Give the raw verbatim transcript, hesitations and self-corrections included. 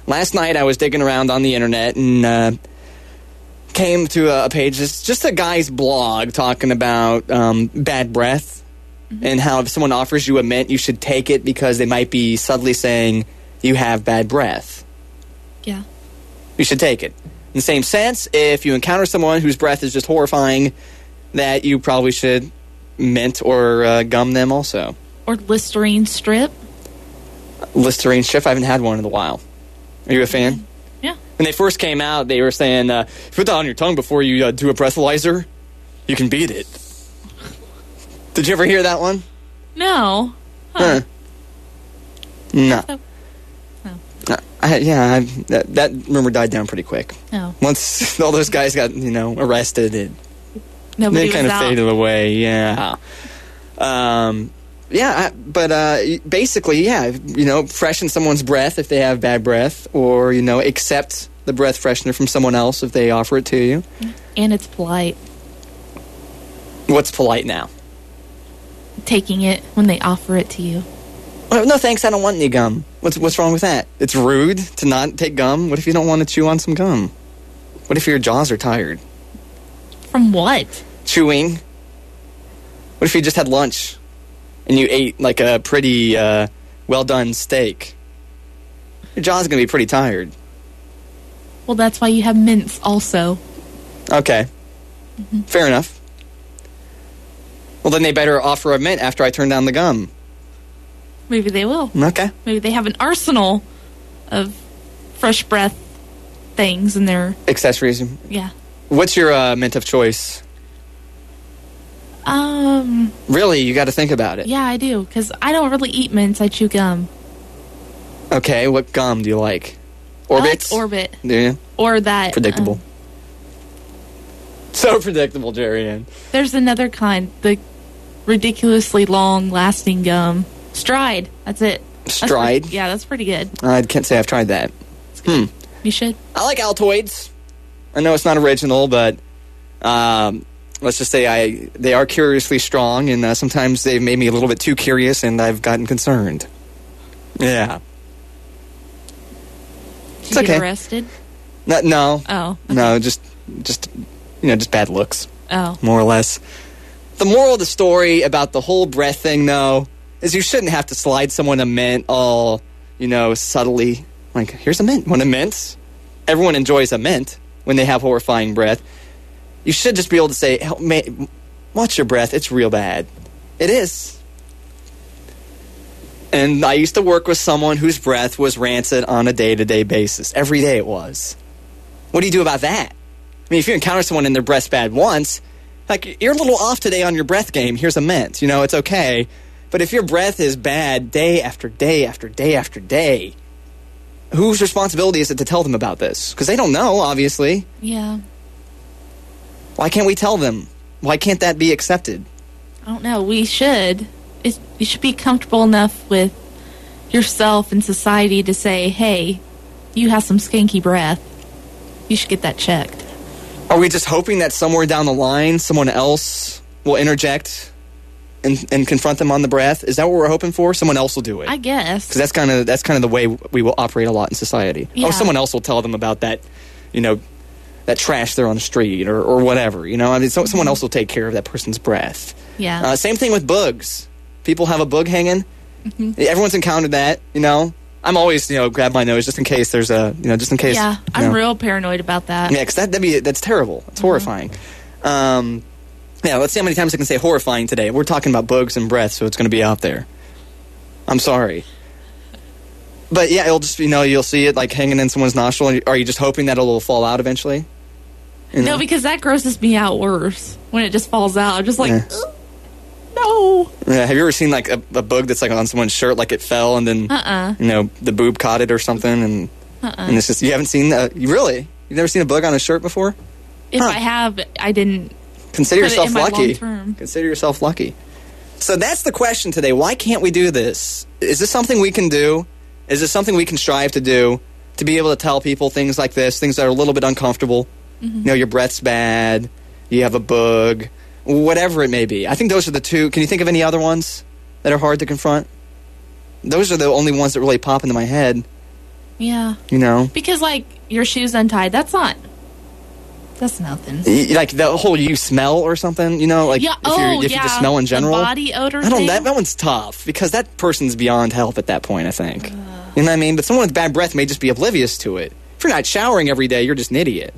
last night I was digging around on the internet and uh, came to a page. It's just a guy's blog talking about um, bad breath mm-hmm. and how if someone offers you a mint, you should take it because they might be subtly saying you have bad breath. Yeah. You should take it. In the same sense, if you encounter someone whose breath is just horrifying, that you probably should mint or uh, gum them also. Or Listerine strip. Listerine strip? I haven't had one in a while. Are you a fan? Yeah. When they first came out, they were saying, uh, if you put that on your tongue before you uh, do a breathalyzer, you can beat it. Did you ever hear that one? No. Huh. Huh. No. So, no. Uh, I, yeah, I, that, that rumor died down pretty quick. Oh. Once all those guys got, you know, arrested, it, Nobody they kind was of out. faded away. Yeah. Um... Yeah, I, but uh, basically, yeah, you know, freshen someone's breath if they have bad breath, or, you know, accept the breath freshener from someone else if they offer it to you. And it's polite. What's polite now? Taking it when they offer it to you. Oh, no, thanks, I don't want any gum. What's what's wrong with that? It's rude to not take gum. What if you don't want to chew on some gum? What if your jaws are tired? From what? Chewing. What if you just had lunch? And you ate like a pretty uh, well-done steak. Your jaw's going to be pretty tired. Well, that's why you have mints also. Okay. Mm-hmm. Fair enough. Well, then they better offer a mint after I turn down the gum. Maybe they will. Okay. Maybe they have an arsenal of fresh breath things in their... Accessories. Yeah. What's your uh, mint of choice? Um. Really, you got to think about it. Yeah, I do, because I don't really eat mints. I chew gum. Okay, what gum do you like? Orbits? I like Orbit. Do you? Or that. Predictable. Um, so predictable, Jerry Ann. There's another kind, the ridiculously long-lasting gum. Stride. That's it. Stride? That's pretty, yeah, that's pretty good. I can't say I've tried that. Hmm. You should. I like Altoids. I know it's not original, but um, let's just say I they are curiously strong, and uh, sometimes they've made me a little bit too curious, and I've gotten concerned. Yeah. Did It's you okay. get arrested? No, no, Oh. Okay. no, just, just, you know, just bad looks, Oh. more or less. The moral of the story about the whole breath thing, though, is you shouldn't have to slide someone a mint all, you know, subtly. Like, here's a mint. Want a mint? Everyone enjoys a mint when they have horrifying breath. You should just be able to say, "Help me, watch your breath. It's real bad." It is. And I used to work with someone whose breath was rancid on a day-to-day basis. Every day it was. What do you do about that? I mean, if you encounter someone and their breath's bad once, like, you're a little off today on your breath game. Here's a mint. You know, it's okay. But if your breath is bad day after day after day after day, whose responsibility is it to tell them about this? Because they don't know, obviously. Yeah. Why can't we tell them? Why can't that be accepted? I don't know. We should. It's, you should be comfortable enough with yourself and society to say, hey, you have some skanky breath. You should get that checked. Are we just hoping that somewhere down the line someone else will interject and, and confront them on the breath? Is that what we're hoping for? Someone else will do it. I guess. Because that's kind of that's kind of the way we will operate a lot in society. Yeah. Oh, someone else will tell them about that, you know, that trash there on the street or, or whatever. You know, I mean, so, Mm-hmm. someone else will take care of that person's breath. Yeah. Uh, same thing with bugs. People have a bug hanging. Mm-hmm. Everyone's encountered that. You know, I'm always you know grab my nose just in case there's a you know just in case. Yeah, you I'm know. real paranoid about that. Yeah, because that, that'd be, that's terrible. It's Mm-hmm. horrifying. Um, yeah, let's see how many times I can say horrifying today. We're talking about bugs and breath, so it's going to be out there. I'm sorry. But yeah, it'll just, you know, you'll see it like hanging in someone's nostril. And are you just hoping that it'll fall out eventually? You know? No, because that grosses me out worse when it just falls out. I'm just like, Yeah. "Ugh, no. Yeah, have you ever seen like a, a bug that's like on someone's shirt, like it fell and then, Uh-uh. you know, the boob caught it or something? And, Uh-uh. and it's just, you haven't seen that? You really? You've never seen a bug on a shirt before? If Huh. I have, I didn't. Consider Put it yourself in my lucky. long-term. Consider yourself lucky. So that's the question today. Why can't we do this? Is this something we can do? Is this something we can strive to do? To be able to tell people things like this, things that are a little bit uncomfortable. Mm-hmm. You know, your breath's bad. You have a bug. Whatever it may be. I think those are the two. Can you think of any other ones that are hard to confront? Those are the only ones that really pop into my head. Yeah. You know? Because, like, your shoes untied, that's not... That's nothing. Y- Like the whole you smell or something, you know? Like Yeah, if, oh, you're, if yeah. you just smell in general. The body odor I don't thing. that, that one's tough because that person's beyond help at that point, I think. Uh. You know what I mean? But someone with bad breath may just be oblivious to it. If you're not showering every day, you're just an idiot.